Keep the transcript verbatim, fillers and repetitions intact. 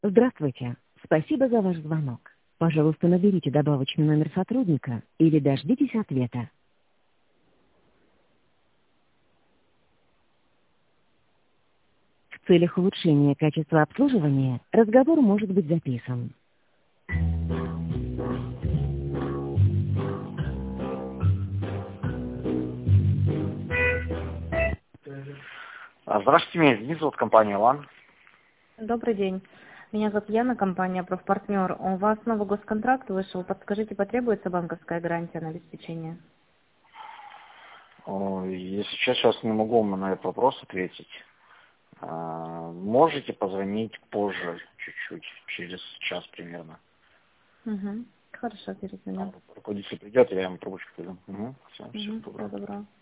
Здравствуйте. Спасибо за ваш звонок. Пожалуйста, наберите добавочный номер сотрудника или дождитесь ответа. В целях улучшения качества обслуживания разговор может быть записан. А, Здравствуйте, меня Денис, зовут компания «Лан». Добрый день. Меня зовут Яна, компания «Профпартнер». У вас новый госконтракт вышел. Подскажите, потребуется банковская гарантия на обеспечение? О, Если честно, сейчас не могу вам на этот вопрос ответить. А, Можете позвонить позже, чуть-чуть, через час примерно. Угу. Хорошо, перезвоню. Там руководитель придет, я ему трубочку дам. Угу. Все, всего Угу. Всего доброго. доброго.